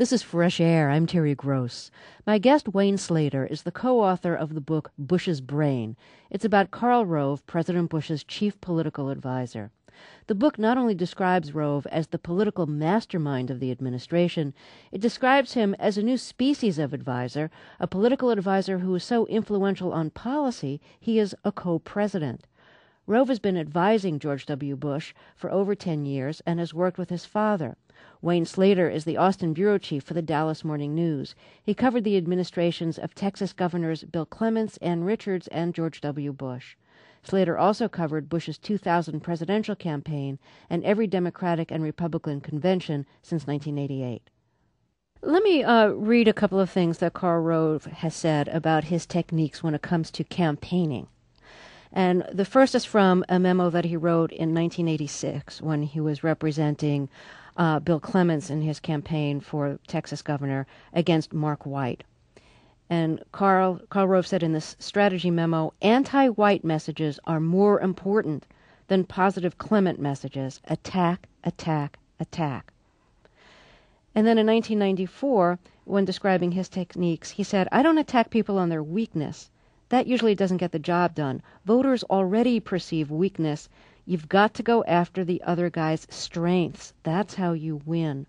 This is Fresh Air. I'm Terry Gross. My guest, Wayne Slater, is the co-author of the book Bush's Brain. It's about Karl Rove, President Bush's chief political advisor. The book not only describes Rove as the political mastermind of the administration, it describes him as a new species of advisor, a political advisor who is so influential on policy he is a co-president. Rove has been advising George W. Bush for over 10 years and has worked with his father. Wayne Slater is the Austin bureau chief for the Dallas Morning News. He covered the administrations of Texas Governors Bill Clements, Ann Richards, and George W. Bush. Slater also covered Bush's 2000 presidential campaign and every Democratic and Republican convention since 1988. Let me read a couple of things that Karl Rove has said about his techniques when it comes to campaigning. And the first is from a memo that he wrote in 1986 when he was representing Bill Clements in his campaign for Texas governor against Mark White. And Karl Rove said in this strategy memo, anti-white messages are more important than positive Clement messages. Attack, attack, attack. And then in 1994, when describing his techniques, he said, I don't attack people on their weakness. That usually doesn't get the job done. Voters already perceive weakness. You've got to go after the other guy's strengths. That's how you win.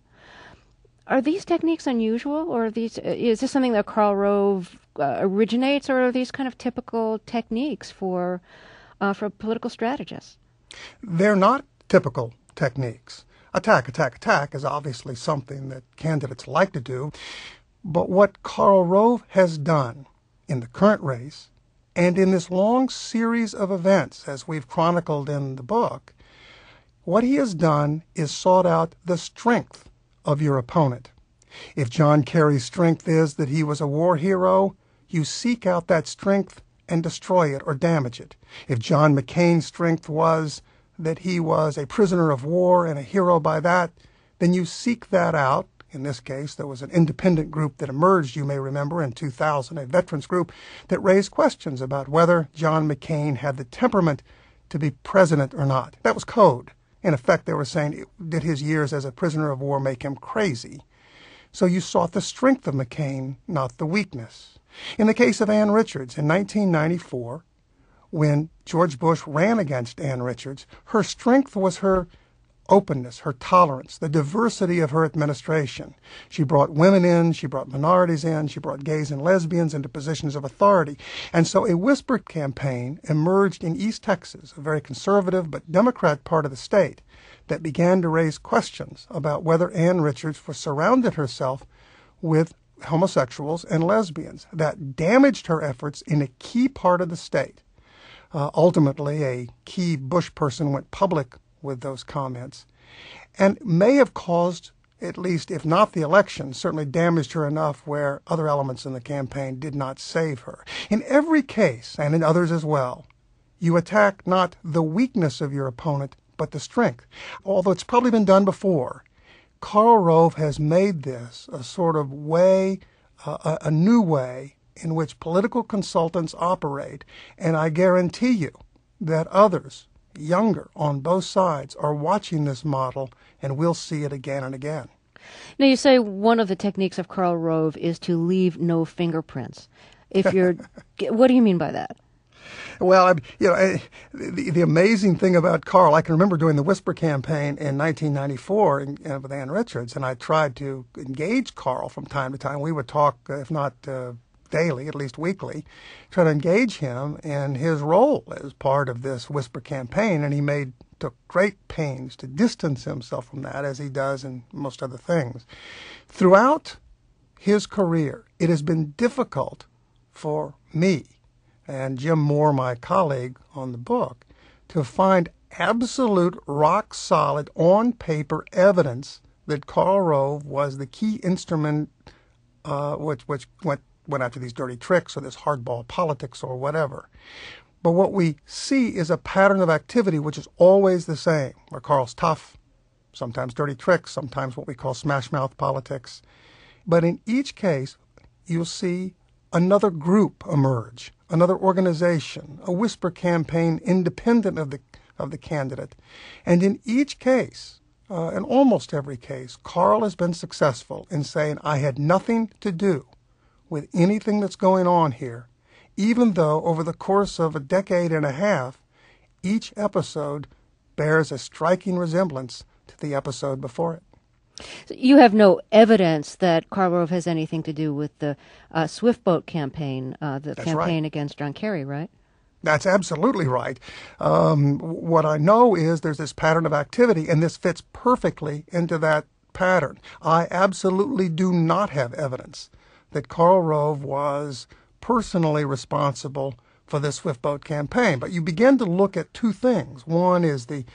Are these techniques unusual, or is this something that Karl Rove originates, or are these kind of typical techniques for political strategists? They're not typical techniques. Attack, attack, attack is obviously something that candidates like to do. But what Karl Rove has done in the current race and in this long series of events, as we've chronicled in the book, what he has done is sought out the strength of your opponent. If John Kerry's strength is that he was a war hero, you seek out that strength and destroy it or damage it. If John McCain's strength was that he was a prisoner of war and a hero by that, then you seek that out. In this case, there was an independent group that emerged, you may remember, in 2000, a veterans group that raised questions about whether John McCain had the temperament to be president or not. That was code. In effect, they were saying, did his years as a prisoner of war make him crazy? So you sought the strength of McCain, not the weakness. In the case of Ann Richards, in 1994, when George Bush ran against Ann Richards, her strength was her openness, her tolerance, the diversity of her administration. She brought women in, she brought minorities in, she brought gays and lesbians into positions of authority. And so a whisper campaign emerged in East Texas, a very conservative but Democrat part of the state, that began to raise questions about whether Ann Richards surrounded herself with homosexuals and lesbians. That damaged her efforts in a key part of the state. Ultimately, a key Bush person went public with those comments, and may have caused, at least if not the election, certainly damaged her enough where other elements in the campaign did not save her. In every case, and in others as well, you attack not the weakness of your opponent, but the strength. Although it's probably been done before, Karl Rove has made this a sort of way, a new way in which political consultants operate, and I guarantee you that others younger on both sides are watching this model, and we'll see it again and again. Now, you say one of the techniques of Karl Rove is to leave no fingerprints. If you're, what do you mean by that? Well, the amazing thing about Karl, I can remember doing the Whisper campaign in 1994 with Ann Richards, and I tried to engage Karl from time to time. We would talk, if not daily, at least weekly, try to engage him in his role as part of this Whisper campaign, and he took great pains to distance himself from that, as he does in most other things. Throughout his career, it has been difficult for me and Jim Moore, my colleague on the book, to find absolute, rock-solid, on-paper evidence that Karl Rove was the key instrument which went after these dirty tricks or this hardball politics or whatever. But what we see is a pattern of activity which is always the same, where Karl's tough, sometimes dirty tricks, sometimes what we call smash-mouth politics. But in each case, you'll see another group emerge, another organization, a whisper campaign independent of the candidate. And in each case, in almost every case, Carl has been successful in saying, I had nothing to do with anything that's going on here, even though over the course of a decade and a half, each episode bears a striking resemblance to the episode before it. So you have no evidence that Karl Rove has anything to do with the Swift Boat campaign, the That's campaign right. against John Kerry, right? That's absolutely right. What I know is there's this pattern of activity, and this fits perfectly into that pattern. I absolutely do not have evidence that Karl Rove was personally responsible for this Swift Boat campaign. But you begin to look at two things. One is the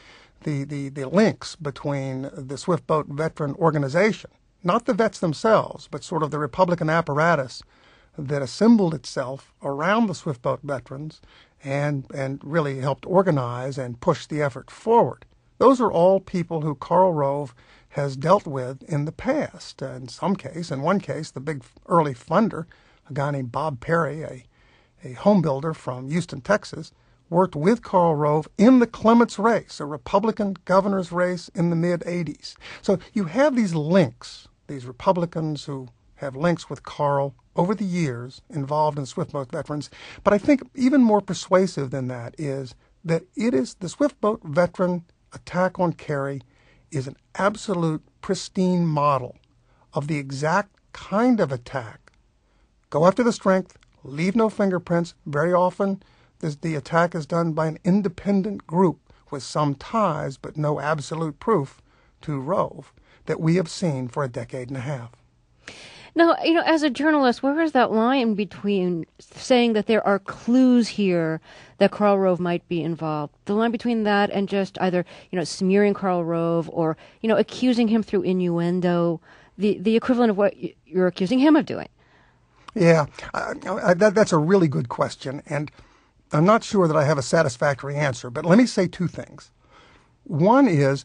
links between the Swift Boat veteran organization, not the vets themselves, but sort of the Republican apparatus that assembled itself around the Swift Boat veterans and really helped organize and push the effort forward. Those are all people who Karl Rove has dealt with in the past. In one case, the big early funder, a guy named Bob Perry, a home builder from Houston, Texas, worked with Karl Rove in the Clements race, a Republican governor's race in the mid-'80s. So you have these links, these Republicans who have links with Karl over the years involved in Swift Boat veterans. But I think even more persuasive than that is that it is the Swift Boat veteran attack on Kerry is an absolute pristine model of the exact kind of attack. Go after the strength, leave no fingerprints. Very often the attack is done by an independent group with some ties but no absolute proof to Rove that we have seen for a decade and a half. Now, as a journalist, where is that line between saying that there are clues here that Karl Rove might be involved? The line between that and just either, smearing Karl Rove or, accusing him through innuendo, the equivalent of what you're accusing him of doing. Yeah, that's a really good question, and I'm not sure that I have a satisfactory answer, but let me say two things. One is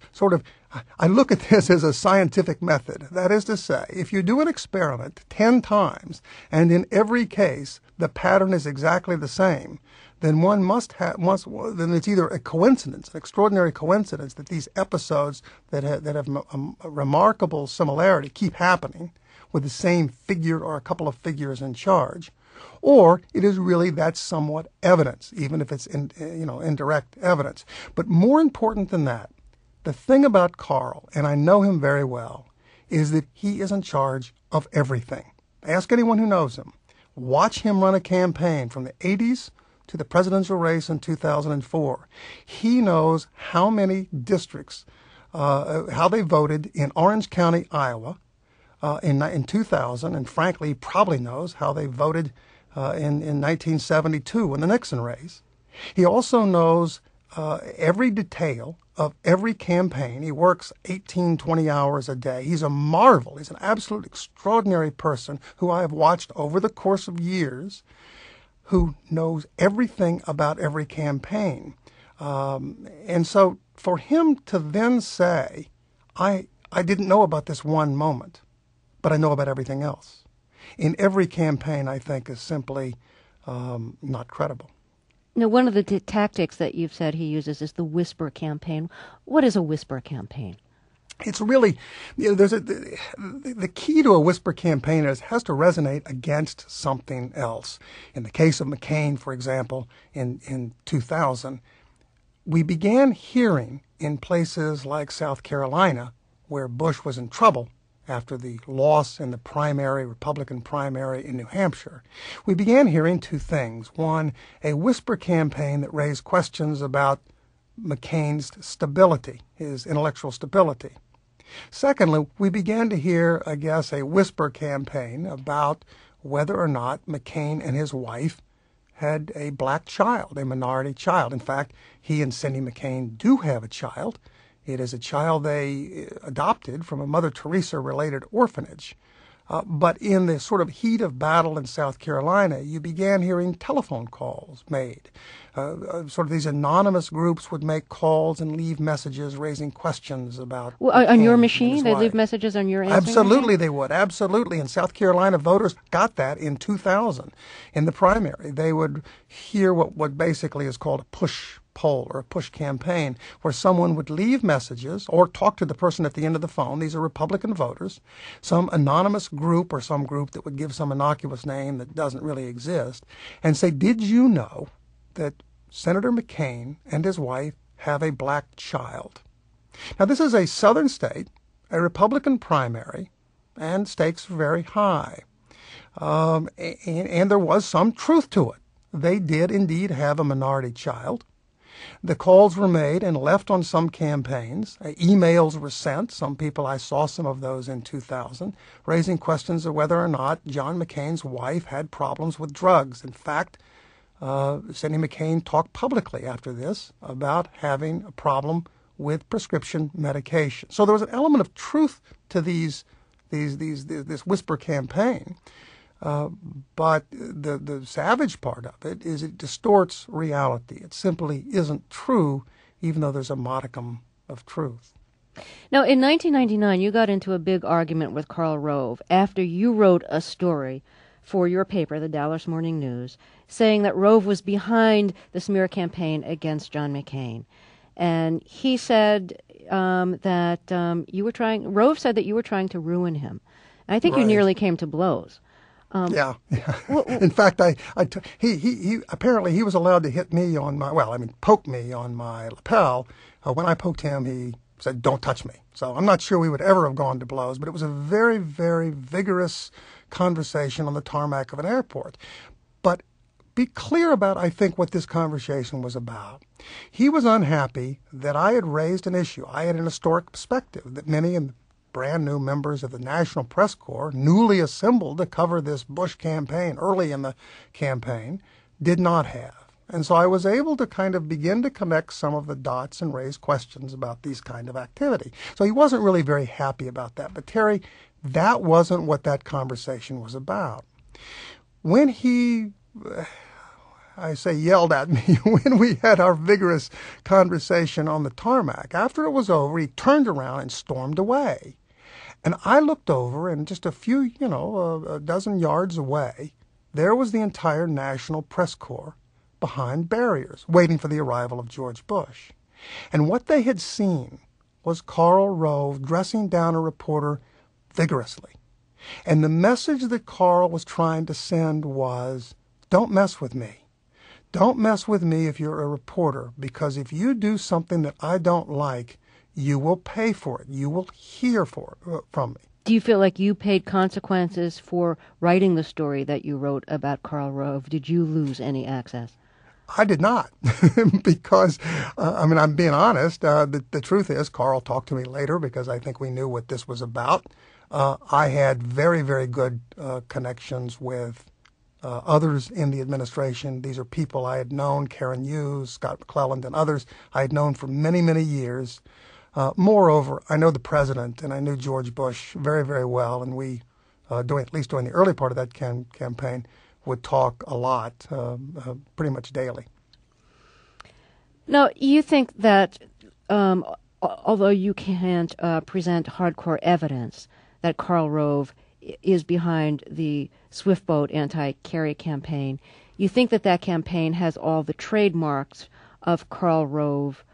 I look at this as a scientific method. That is to say, if you do an experiment 10 times, and in every case the pattern is exactly the same, then then it's either a coincidence, an extraordinary coincidence, that these episodes that have a remarkable similarity keep happening with the same figure or a couple of figures in charge, or it is really that somewhat evidence, even if it's indirect evidence. But more important than that, the thing about Karl, and I know him very well, is that he is in charge of everything. Ask anyone who knows him. Watch him run a campaign from the 80s to the presidential race in 2004. He knows how many districts, how they voted in Orange County, Iowa, in 2000, and frankly, he probably knows how they voted in 1972 in the Nixon race. He also knows every detail of every campaign. He works 18, 20 hours a day. He's a marvel. He's an absolute extraordinary person who I have watched over the course of years, who knows everything about every campaign. And so for him to then say, I didn't know about this one moment, but I know about everything else, in every campaign, I think is simply not credible. Now, one of the tactics that you've said he uses is the whisper campaign. What is a whisper campaign? It's really, the key to a whisper campaign is it has to resonate against something else. In the case of McCain, for example, in 2000, we began hearing in places like South Carolina, where Bush was in trouble after the loss in the Republican primary in New Hampshire, we began hearing two things. One, a whisper campaign that raised questions about McCain's stability, his intellectual stability. Secondly, we began to hear, I guess, a whisper campaign about whether or not McCain and his wife had a black child, a minority child. In fact, he and Cindy McCain do have a child. It is a child they adopted from a Mother Teresa-related orphanage. But in the sort of heat of battle in South Carolina, you began hearing telephone calls made. Sort of these anonymous groups would make calls and leave messages raising questions about on your machine? They'd leave messages on your answering Absolutely machine? They would. Absolutely. And South Carolina voters got that in 2000 in the primary. They would hear what basically is called a push poll or a push campaign where someone would leave messages or talk to the person at the end of the phone. These are Republican voters, some anonymous group or some group that would give some innocuous name that doesn't really exist, and say, did you know that Senator McCain and his wife have a black child? Now, this is a southern state, a Republican primary, and stakes are very high. And there was some truth to it. They did indeed have a minority child. The calls were made and left on some campaigns. Emails were sent. Some people, I saw some of those in 2000, raising questions of whether or not John McCain's wife had problems with drugs. In fact, Cindy McCain talked publicly after this about having a problem with prescription medication. So there was an element of truth to this whisper campaign. But the savage part of it is it distorts reality. It simply isn't true, even though there's a modicum of truth. Now, in 1999, you got into a big argument with Karl Rove after you wrote a story for your paper, the Dallas Morning News, saying that Rove was behind the smear campaign against John McCain. And he said that Rove said that you were trying to ruin him. And I think you nearly came to blows. Yeah. In fact, he apparently he was allowed to hit me on poke me on my lapel. When I poked him, he said, "Don't touch me." So I'm not sure we would ever have gone to blows, but it was a very, very vigorous conversation on the tarmac of an airport. But be clear about, I think, what this conversation was about. He was unhappy that I had raised an issue. I had an historic perspective that many brand new members of the National Press Corps, newly assembled to cover this Bush campaign early in the campaign, did not have. And so I was able to kind of begin to connect some of the dots and raise questions about these kind of activity. So he wasn't really very happy about that. But Terry, that wasn't what that conversation was about. When he, yelled at me when we had our vigorous conversation on the tarmac, after it was over, he turned around and stormed away. And I looked over, and just a few, a dozen yards away, there was the entire National Press Corps behind barriers, waiting for the arrival of George Bush. And what they had seen was Karl Rove dressing down a reporter vigorously. And the message that Karl was trying to send was, don't mess with me. Don't mess with me if you're a reporter, because if you do something that I don't like, you will pay for it. You will hear from me. Do you feel like you paid consequences for writing the story that you wrote about Karl Rove? Did you lose any access? I did not, because, I'm being honest. The truth is, Karl talked to me later because I think we knew what this was about. I had very, very good connections with others in the administration. These are people I had known, Karen Hughes, Scott McClelland, and others I had known for many, many years. Moreover, I know the president, and I knew George Bush very, very well, and we, at least during the early part of that campaign, would talk a lot, pretty much daily. Now, you think that although you can't present hardcore evidence that Karl Rove is behind the Swiftboat anti-Kerry campaign, you think that that campaign has all the trademarks of Karl Rove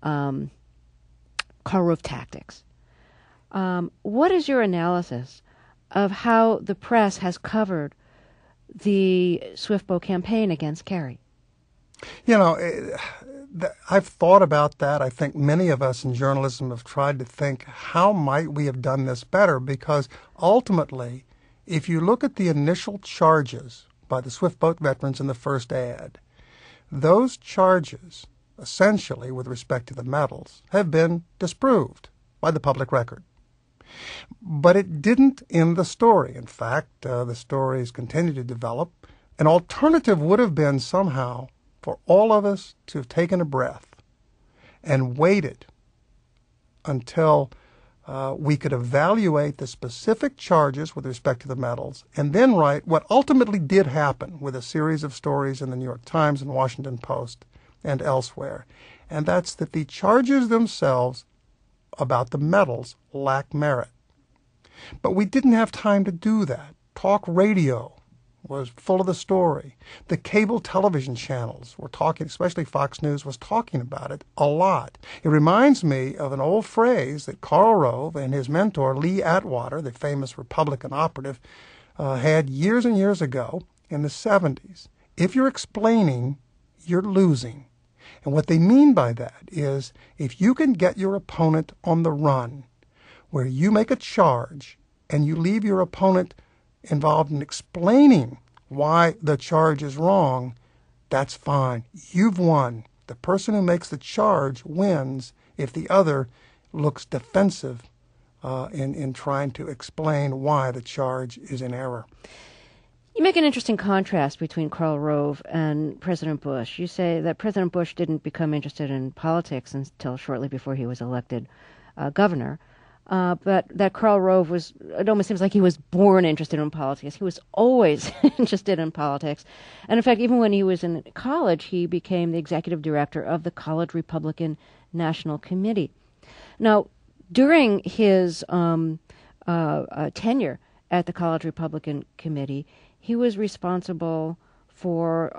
tactics. What is your analysis of how the press has covered the Swiftboat campaign against Kerry? I've thought about that. I think many of us in journalism have tried to think, how might we have done this better? Because ultimately, if you look at the initial charges by the Swiftboat veterans in the first ad, those charges, essentially with respect to the medals, have been disproved by the public record. But it didn't end the story. In fact, the stories continue to develop. An alternative would have been somehow for all of us to have taken a breath and waited until we could evaluate the specific charges with respect to the medals and then write what ultimately did happen with a series of stories in the New York Times and Washington Post and elsewhere. And that's that the charges themselves about the medals lack merit. But we didn't have time to do that. Talk radio was full of the story. The cable television channels were talking, especially Fox News was talking about it a lot. It reminds me of an old phrase that Karl Rove and his mentor Lee Atwater, the famous Republican operative, had years and years ago in the 70s. If you're explaining, you're losing. And what they mean by that is if you can get your opponent on the run, where you make a charge and you leave your opponent involved in explaining why the charge is wrong, that's fine. You've won. The person who makes the charge wins if the other looks defensive in trying to explain why the charge is in error. You make an interesting contrast between Karl Rove and President Bush. You say that President Bush didn't become interested in politics until shortly before he was elected governor. But that Karl Rove it almost seems like he was born interested in politics. He was always interested in politics. And in fact, even when he was in college, he became the executive director of the College Republican National Committee. Now, during his tenure at the College Republican Committee, he was responsible for,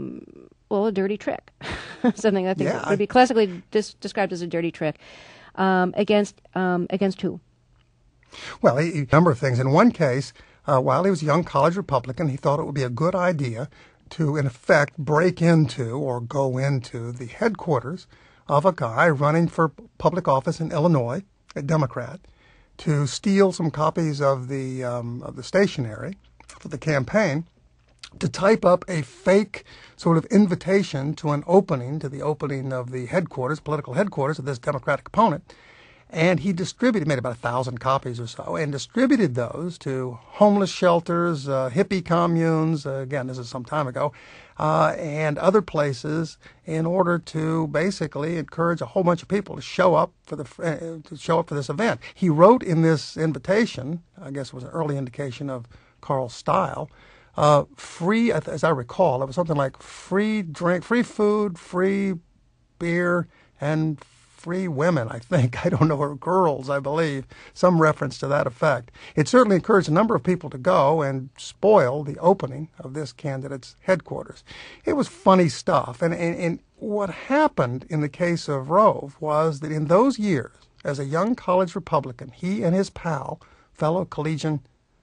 a dirty trick, something I think would be classically described as a dirty trick. Against who? Well, a number of things. In one case, while he was a young college Republican, he thought it would be a good idea to, in effect, break into or go into the headquarters of a guy running for public office in Illinois, a Democrat, to steal some copies of the stationery for the campaign, to type up a fake sort of invitation to the opening of the headquarters, political headquarters of this Democratic opponent. And he made about 1,000 copies or so, and distributed those to homeless shelters, hippie communes, again, this is some time ago, and other places in order to basically encourage a whole bunch of people to show up for this event. He wrote in this invitation, I guess it was an early indication of Karl's style, free, as I recall, it was something like free drink, free food, free beer, and free women, I think. I don't know, or girls, I believe, some reference to that effect. It certainly encouraged a number of people to go and spoil the opening of this candidate's headquarters. It was funny stuff. And what happened in the case of Rove was that in those years, as a young college Republican, he and his pal, fellow collegian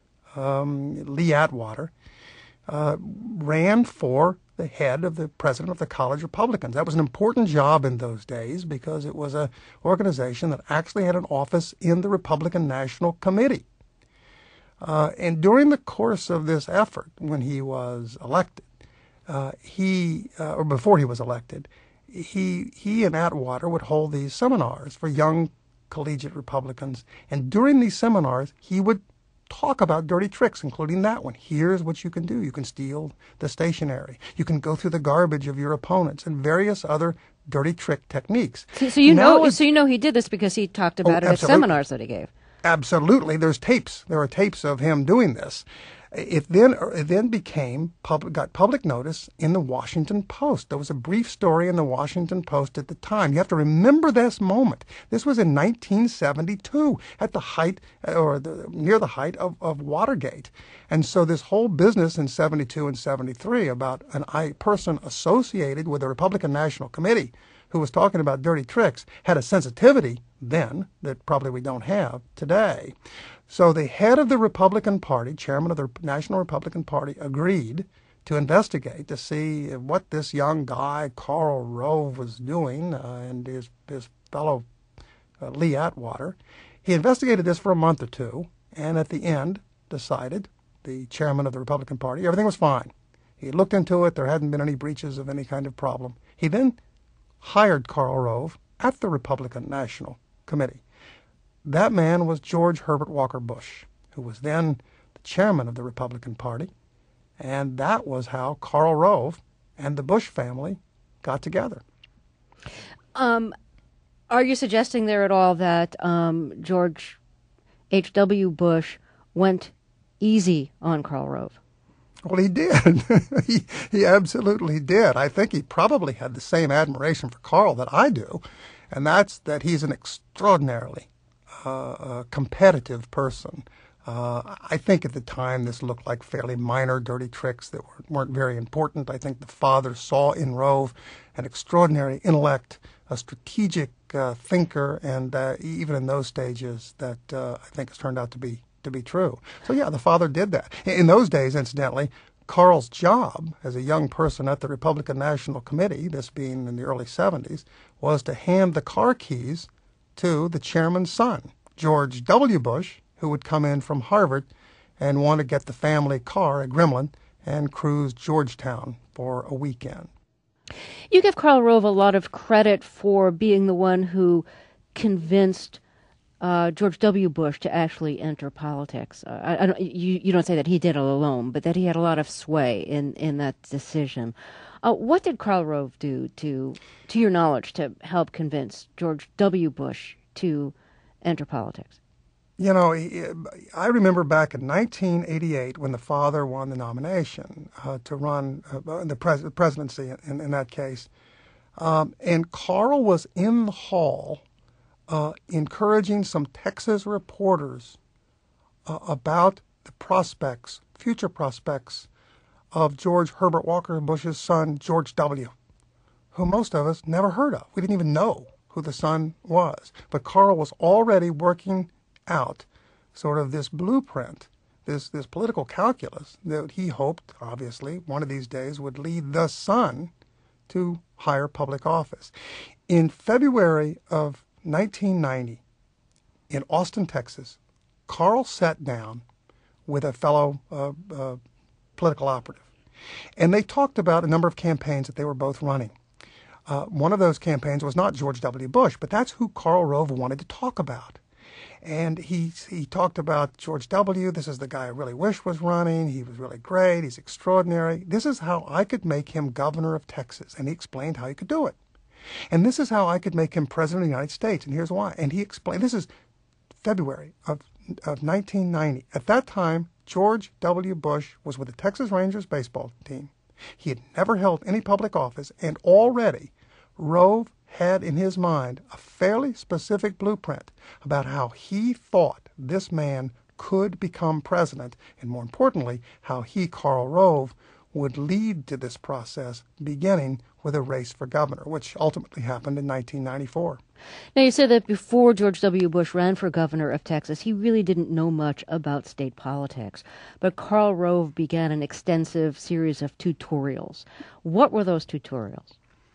Lee Atwater, ran for the head of the president of the College Republicans. That was an important job in those days because it was an organization that actually had an office in the Republican National Committee. And during the course of this effort, when he was elected, or before he was elected, he and Atwater would hold these seminars for young collegiate Republicans. And during these seminars, he would talk about dirty tricks, including that one. Here's what you can do. You can steal the stationery. You can go through the garbage of your opponents, and various other dirty trick techniques. So you know he did this because he talked about it at seminars that he gave. Absolutely. There's tapes. There are tapes of him doing this. It then got public notice in the Washington Post. There was a brief story in the Washington Post at the time. You have to remember this moment. This was in 1972, at the height, near the height of Watergate. And so this whole business in 72 and 73 about a person associated with the Republican National Committee who was talking about dirty tricks had a sensitivity then that probably we don't have today. So the head of the Republican Party, chairman of the National Republican Party, agreed to investigate to see what this young guy, Karl Rove, was doing, and his fellow Lee Atwater. He investigated this for a month or two, and at the end decided, the chairman of the Republican Party, everything was fine. He looked into it. There hadn't been any breaches of any kind of problem. He then hired Karl Rove at the Republican National Committee. That man was George Herbert Walker Bush, who was then the chairman of the Republican Party, and that was how Karl Rove and the Bush family got together. Are you suggesting there at all that George H.W. Bush went easy on Karl Rove? Well, he did. He absolutely did. I think he probably had the same admiration for Karl that I do, and that's that he's an extraordinarily competitive person. I think at the time this looked like fairly minor dirty tricks that weren't very important. I think the father saw in Rove an extraordinary intellect, a strategic thinker, and even in those stages, that I think has turned out to be true. So yeah, the father did that. In those days, incidentally, Carl's job as a young person at the Republican National Committee, this being in the early 70s, was to hand the car keys to the chairman's son, George W. Bush, who would come in from Harvard and want to get the family car, a Gremlin, and cruise Georgetown for a weekend. You give Karl Rove a lot of credit for being the one who convinced George W. Bush to actually enter politics. You don't say that he did it alone, but that he had a lot of sway in that decision. What did Karl Rove do, to your knowledge, to help convince George W. Bush to enter politics? You know, I remember back in 1988 when the father won the nomination to run the presidency in that case. And Carl was in the hall encouraging some Texas reporters about the prospects, future prospects, of George Herbert Walker Bush's son, George W., who most of us never heard of. We didn't even know who the son was. But Carl was already working out sort of this blueprint, this political calculus that he hoped, obviously, one of these days would lead the son to higher public office. In February of 1990, in Austin, Texas, Carl sat down with a fellow political operative, and they talked about a number of campaigns that they were both running. One of those campaigns was not George W. Bush, but that's who Karl Rove wanted to talk about. And he talked about George W. This is the guy I really wish was running. He was really great. He's extraordinary. This is how I could make him governor of Texas. And he explained how he could do it. And this is how I could make him president of the United States. And here's why. And he explained, this is February of 1990. At that time, George W. Bush was with the Texas Rangers baseball team. He had never held any public office, and already Rove had in his mind a fairly specific blueprint about how he thought this man could become president, and more importantly, how he, Karl Rove, would lead to this process, beginning with a race for governor, which ultimately happened in 1994. Now, you said that before George W. Bush ran for governor of Texas, he really didn't know much about state politics. But Karl Rove began an extensive series of tutorials. What were those tutorials?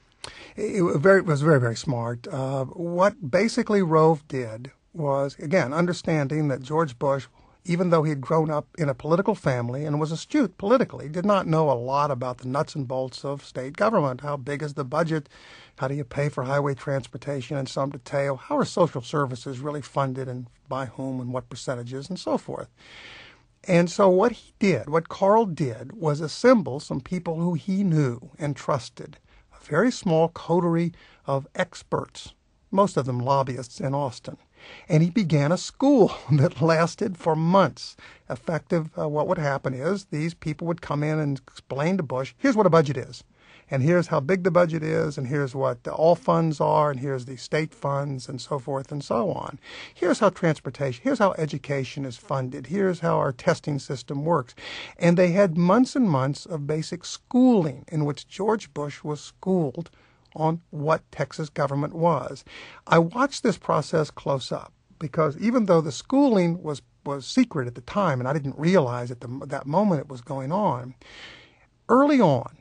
It was very, very smart. What basically Rove did was, again, understanding that George Bush, even though he had grown up in a political family and was astute politically, did not know a lot about the nuts and bolts of state government. How big is the budget? How do you pay for highway transportation in some detail? How are social services really funded, and by whom, and what percentages, and so forth? And so what he did, what Karl did, was assemble some people who he knew and trusted, a very small coterie of experts, most of them lobbyists in Austin. And he began a school that lasted for months. What would happen is these people would come in and explain to Bush, here's what a budget is, and here's how big the budget is, and here's what all funds are, and here's the state funds, and so forth and so on. Here's how transportation, here's how education is funded, here's how our testing system works. And they had months and months of basic schooling in which George Bush was schooled on what Texas government was. I watched this process close up because even though the schooling was secret at the time, and I didn't realize at that moment it was going on, early on,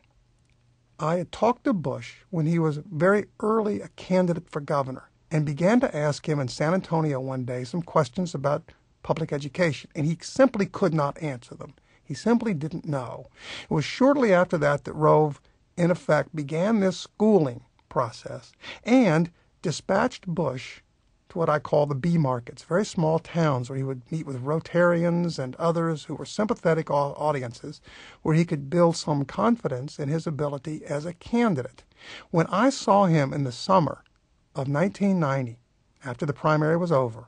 I had talked to Bush when he was very early a candidate for governor and began to ask him in San Antonio one day some questions about public education, and he simply could not answer them. He simply didn't know. It was shortly after that that Rove, in effect, began this schooling process and dispatched Bush to what I call the B markets, very small towns where he would meet with Rotarians and others who were sympathetic audiences, where he could build some confidence in his ability as a candidate. When I saw him in the summer of 1990, after the primary was over,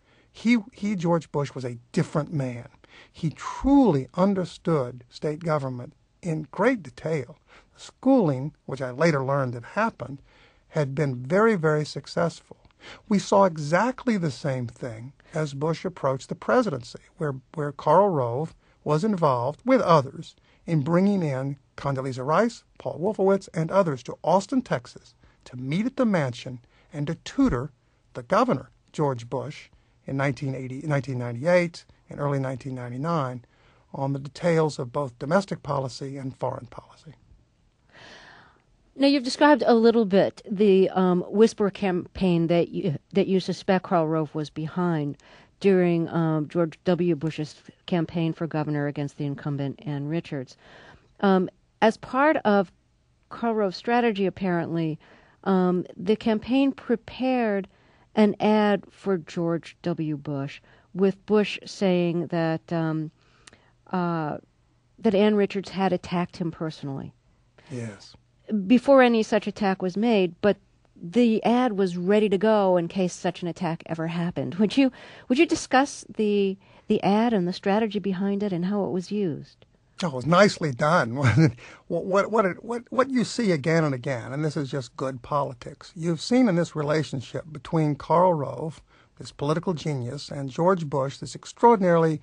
George Bush, was a different man. He truly understood state government in great detail. Schooling, which I later learned had happened, had been very, very successful. We saw exactly the same thing as Bush approached the presidency, where Karl Rove was involved with others in bringing in Condoleezza Rice, Paul Wolfowitz, and others to Austin, Texas, to meet at the mansion and to tutor the governor, George Bush, in 1998 and early 1999 on the details of both domestic policy and foreign policy. Now, you've described a little bit the whisper campaign that you suspect Karl Rove was behind during George W. Bush's campaign for governor against the incumbent Ann Richards. As part of Karl Rove's strategy, apparently, the campaign prepared an ad for George W. Bush, with Bush saying that that Ann Richards had attacked him personally. Yes. Before any such attack was made, but the ad was ready to go in case such an attack ever happened. Would you discuss the ad and the strategy behind it and how it was used? Oh, it was nicely done. What you see again and again, and this is just good politics, you've seen in this relationship between Karl Rove, this political genius, and George Bush, this extraordinarily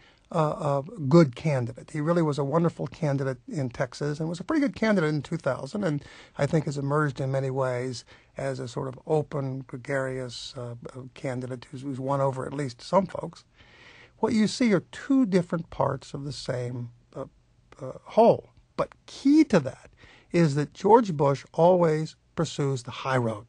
good candidate. He really was a wonderful candidate in Texas and was a pretty good candidate in 2000, and I think has emerged in many ways as a sort of open, gregarious candidate who's won over at least some folks. What you see are two different parts of the same whole. But key to that is that George Bush always pursues the high road.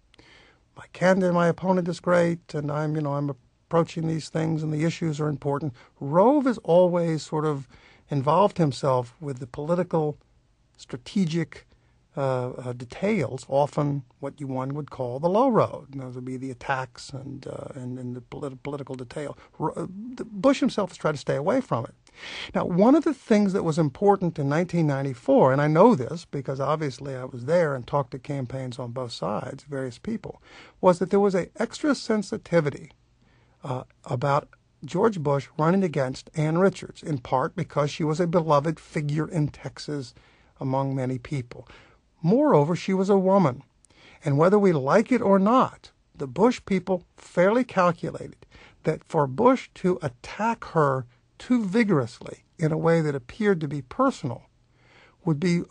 My candidate, my opponent is great, and I'm approaching these things, and the issues are important. Rove has always sort of involved himself with the political, strategic details, often what one would call the low road. Those would be the attacks and the political detail. Bush himself has tried to stay away from it. Now, one of the things that was important in 1994, and I know this because obviously I was there and talked to campaigns on both sides, various people, was that there was an extra sensitivity about George Bush running against Ann Richards, in part because she was a beloved figure in Texas among many people. Moreover, she was a woman, and whether we like it or not, the Bush people fairly calculated that for Bush to attack her too vigorously in a way that appeared to be personal would be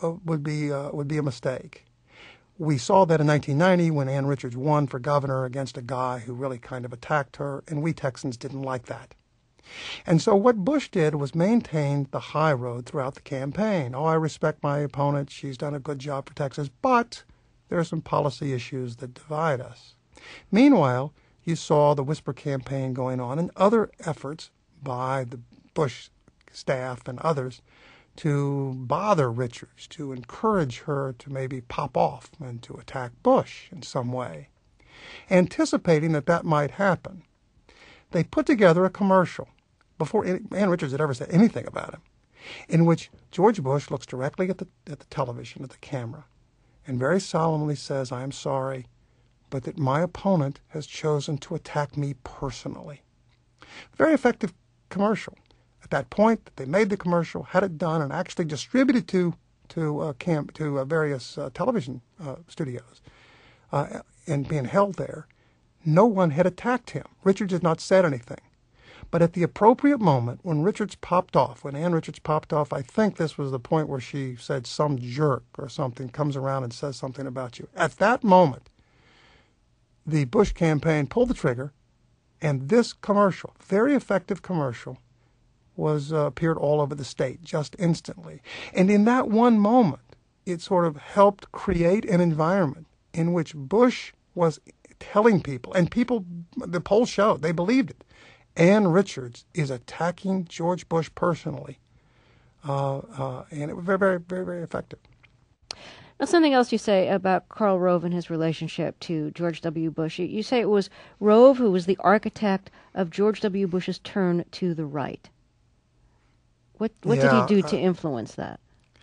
a mistake. We saw that in 1990 when Ann Richards won for governor against a guy who really kind of attacked her, and we Texans didn't like that. And so what Bush did was maintain the high road throughout the campaign. Oh, I respect my opponent. She's done a good job for Texas, but there are some policy issues that divide us. Meanwhile, you saw the whisper campaign going on and other efforts by the Bush staff and others to bother Richards, to encourage her to maybe pop off and to attack Bush in some way. Anticipating that might happen, they put together a commercial before Ann Richards had ever said anything about him, in which George Bush looks directly at the television, at the camera, and very solemnly says, "I am sorry, but that my opponent has chosen to attack me personally." Very effective commercial. At that point, they made the commercial, had it done, and actually distributed to various television studios, and being held there. No one had attacked him. Richards had not said anything. But at the appropriate moment, when Ann Richards popped off, I think this was the point where she said some jerk or something comes around and says something about you. At that moment, the Bush campaign pulled the trigger, and this commercial, very effective commercial, was appeared all over the state just instantly. And in that one moment, it sort of helped create an environment in which Bush was telling people, and people, the polls showed, they believed it, Ann Richards is attacking George Bush personally. And it was very, very, very, very effective. Now, something else you say about Karl Rove and his relationship to George W. Bush. You say it was Rove who was the architect of George W. Bush's turn to the right. What did he do to influence that?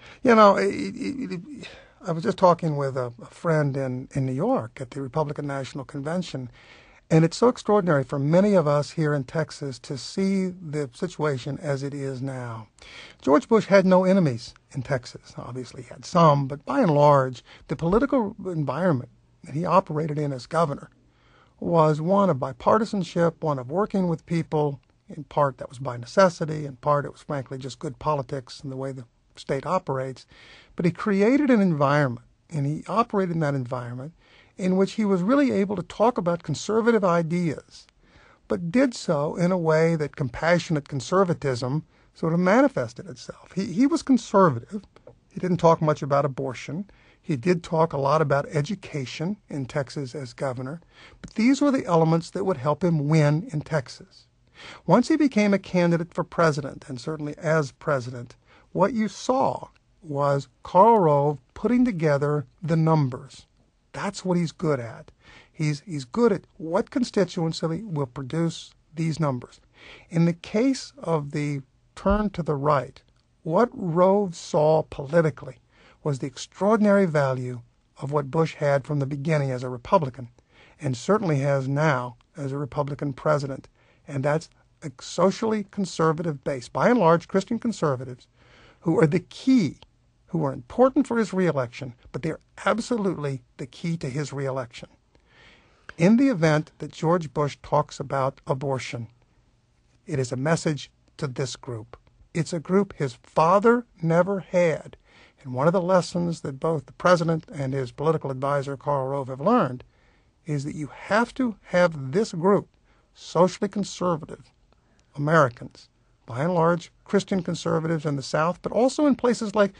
I was just talking with a friend in New York at the Republican National Convention, and it's so extraordinary for many of us here in Texas to see the situation as it is now. George Bush had no enemies in Texas. Obviously, he had some, but by and large, the political environment that he operated in as governor was one of bipartisanship, one of working with people. In part, that was by necessity. In part, it was frankly just good politics and the way the state operates. But he created an environment, and he operated in that environment in which he was really able to talk about conservative ideas, but did so in a way that compassionate conservatism sort of manifested itself. He was conservative. He didn't talk much about abortion. He did talk a lot about education in Texas as governor. But these were the elements that would help him win in Texas. Once he became a candidate for president, and certainly as president, what you saw was Karl Rove putting together the numbers. That's what he's good at. He's good at what constituency will produce these numbers. In the case of the turn to the right, what Rove saw politically was the extraordinary value of what Bush had from the beginning as a Republican, and certainly has now as a Republican president. And that's a socially conservative base, by and large Christian conservatives, who are the key, who are important for his reelection, but they're absolutely the key to his reelection. In the event that George Bush talks about abortion, it is a message to this group. It's a group his father never had. And one of the lessons that both the president and his political advisor, Karl Rove, have learned is that you have to have this group, socially conservative Americans, by and large Christian conservatives in the South, but also in places like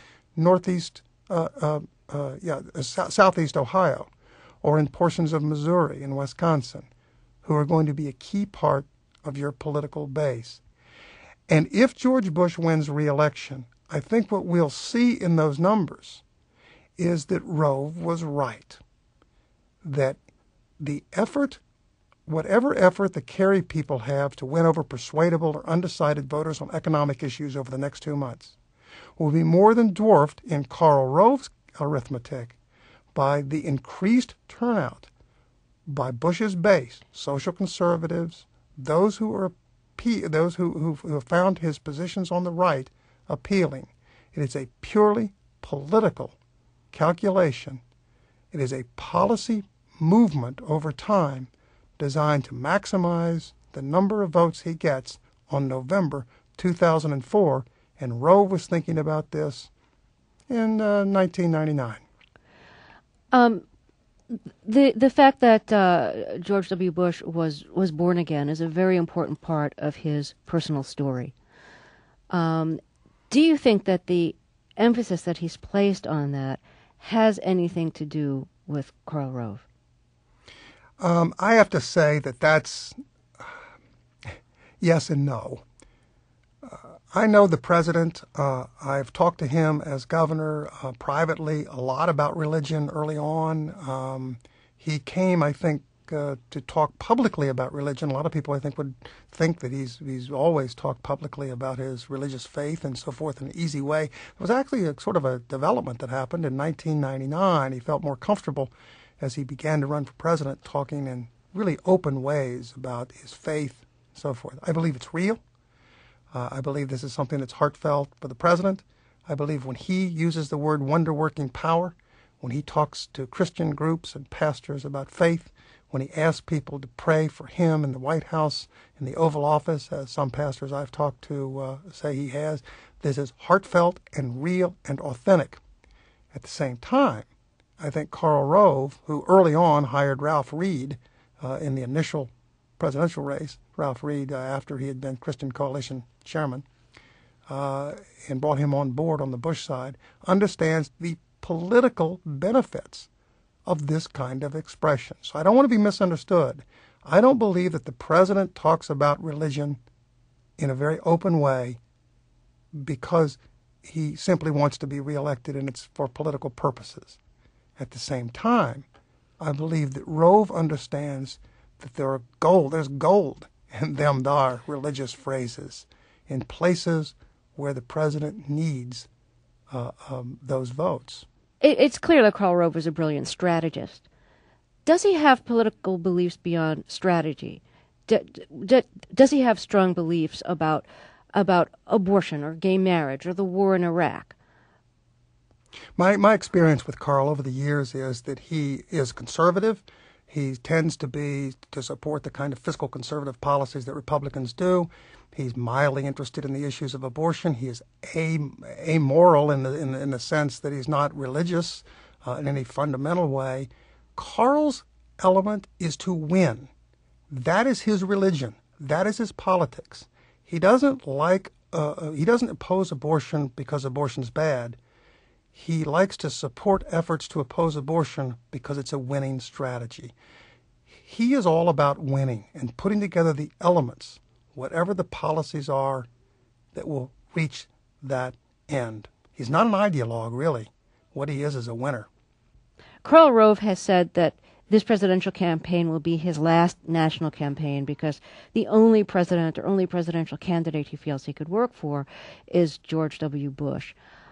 Southeast Ohio, or in portions of Missouri and Wisconsin, who are going to be a key part of your political base. And if George Bush wins re-election, I think what we'll see in those numbers is that Rove was right, that the effort, whatever effort the Kerry people have to win over persuadable or undecided voters on economic issues over the next 2 months, will be more than dwarfed in Karl Rove's arithmetic by the increased turnout by Bush's base, social conservatives, those who have found his positions on the right appealing. It is a purely political calculation. It is a policy movement over time designed to maximize the number of votes he gets on November 2004, and Rove was thinking about this in 1999. The fact that George W. Bush was born again is a very important part of his personal story. Do you think that the emphasis that he's placed on that has anything to do with Karl Rove? I have to say that that's yes and no. I know the president. I've talked to him as governor privately a lot about religion early on. He came, I think, to talk publicly about religion. A lot of people, I think, would think that he's always talked publicly about his religious faith and so forth in an easy way. It was actually a sort of a development that happened in 1999. He felt more comfortable as he began to run for president, talking in really open ways about his faith and so forth. I believe it's real. I believe this is something that's heartfelt for the president. I believe when he uses the word wonder-working power, when he talks to Christian groups and pastors about faith, when he asks people to pray for him in the White House, in the Oval Office, as some pastors I've talked to say he has, this is heartfelt and real and authentic. At the same time, I think Karl Rove, who early on hired Ralph Reed in the initial presidential race, Ralph Reed after he had been Christian Coalition chairman, and brought him on board on the Bush side, understands the political benefits of this kind of expression. So I don't want to be misunderstood. I don't believe that the president talks about religion in a very open way because he simply wants to be reelected and it's for political purposes. At the same time, I believe that Rove understands that there's gold in them dar religious phrases in places where the president needs those votes. It's clear that Karl Rove is a brilliant strategist. Does he have political beliefs beyond strategy? Does he have strong beliefs about abortion or gay marriage or the war in Iraq? My experience with Karl over the years is that he is conservative. He tends to support the kind of fiscal conservative policies that Republicans do. He's mildly interested in the issues of abortion. He is amoral in the sense that he's not religious in any fundamental way. Carl's element is to win. That is his religion. That is his politics. He doesn't oppose abortion because abortion's bad. He likes to support efforts to oppose abortion because it's a winning strategy. He is all about winning and putting together the elements, whatever the policies are, that will reach that end. He's not an ideologue, really. What he is a winner. Karl Rove has said that this presidential campaign will be his last national campaign because the only president or only presidential candidate he feels he could work for is George W. Bush.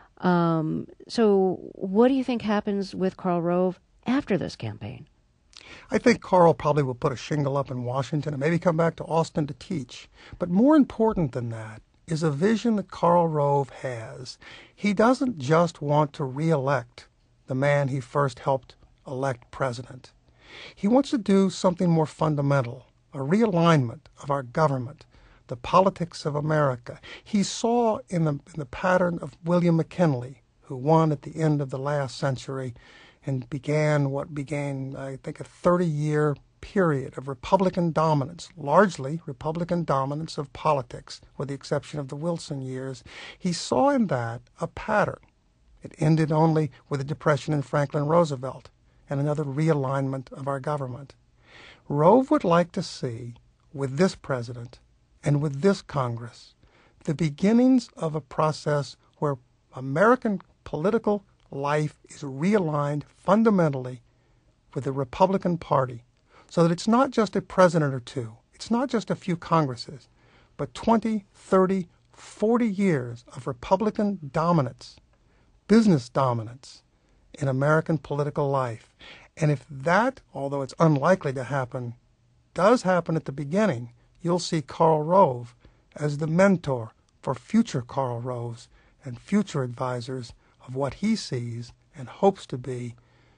So what do you think happens with Karl Rove after this campaign? I think Karl probably will put a shingle up in Washington and maybe come back to Austin to teach. But more important than that is a vision that Karl Rove has. He doesn't just want to re-elect the man he first helped elect president. He wants to do something more fundamental, a realignment of our government, the politics of America. He saw in the pattern of William McKinley, who won at the end of the last century and began, I think, a 30-year period of Republican dominance, largely Republican dominance of politics, with the exception of the Wilson years. He saw in that a pattern. It ended only with the Depression and Franklin Roosevelt and another realignment of our government. Rove would like to see, with this president and with this Congress, the beginnings of a process where American political life is realigned fundamentally with the Republican Party, so that it's not just a president or two, it's not just a few Congresses, but 20, 30, 40 years of Republican dominance, business dominance in American political life. And if that, although it's unlikely to happen, does happen at the beginning, you'll see Karl Rove as the mentor for future Karl Roves and future advisors of what he sees and hopes to be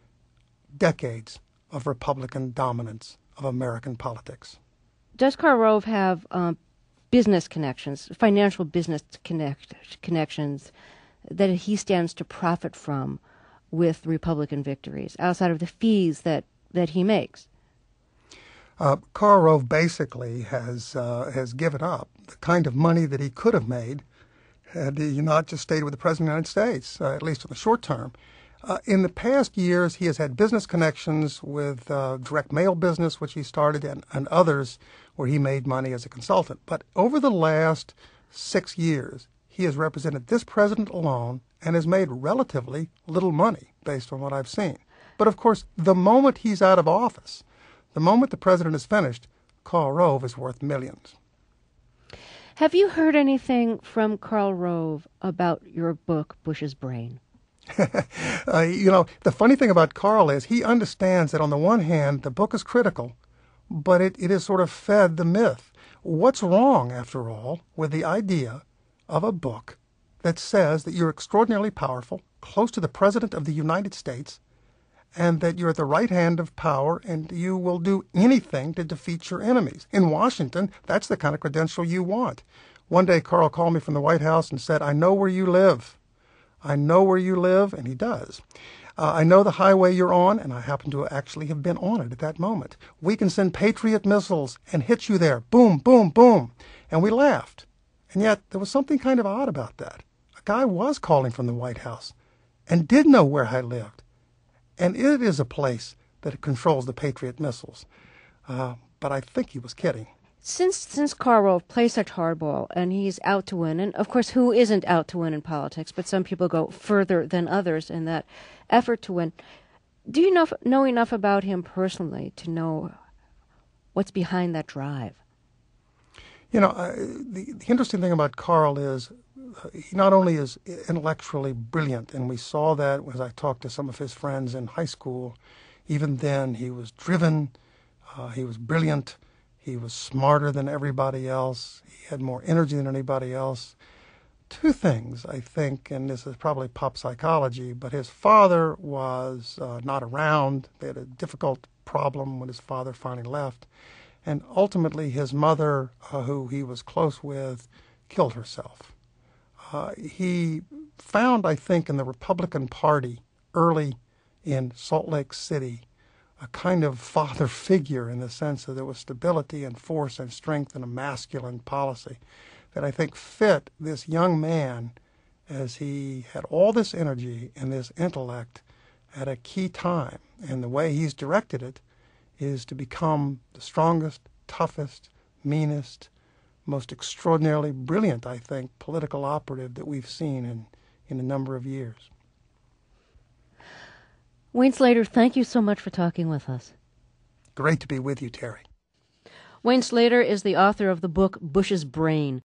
decades of Republican dominance of American politics. Does Karl Rove have business connections, financial business connections that he stands to profit from with Republican victories, outside of the fees that he makes? Karl Rove basically has given up the kind of money that he could have made had he not just stayed with the President of the United States, at least in the short term. In the past years, he has had business connections with direct mail business, which he started, and others where he made money as a consultant. But over the last 6 years, he has represented this president alone and has made relatively little money based on what I've seen. But of course, the moment he's out of office, the moment the president is finished, Karl Rove is worth millions. Have you heard anything from Karl Rove about your book, Bush's Brain? The funny thing about Karl is he understands that on the one hand, the book is critical, but it has sort of fed the myth. What's wrong, after all, with the idea of a book that says that you're extraordinarily powerful, close to the President of the United States, and that you're at the right hand of power and you will do anything to defeat your enemies? In Washington, that's the kind of credential you want. One day, Karl called me from the White House and said, "I know where you live. I know where you live," and he does. "I know the highway you're on," and I happen to actually have been on it at that moment. "We can send Patriot missiles and hit you there. Boom, boom, boom." And we laughed. And yet, there was something kind of odd about that. A guy was calling from the White House and did know where I lived. And it is a place that controls the Patriot missiles. But I think he was kidding. Since Karl Rove plays such hardball and he's out to win, and of course who isn't out to win in politics, but some people go further than others in that effort to win, do you know enough about him personally to know what's behind that drive? The interesting thing about Karl is he not only is intellectually brilliant, and we saw that as I talked to some of his friends in high school. Even then, he was driven, he was brilliant, he was smarter than everybody else, he had more energy than anybody else. Two things, I think, and this is probably pop psychology, but his father was not around. They had a difficult problem when his father finally left. And ultimately, his mother, who he was close with, killed herself. He found, I think, in the Republican Party early in Salt Lake City a kind of father figure in the sense that there was stability and force and strength and a masculine policy that I think fit this young man as he had all this energy and this intellect at a key time. And the way he's directed it is to become the strongest, toughest, meanest, most extraordinarily brilliant, I think, political operative that we've seen in a number of years. Wayne Slater, thank you so much for talking with us. Great to be with you, Terry. Wayne Slater is the author of the book Bush's Brain,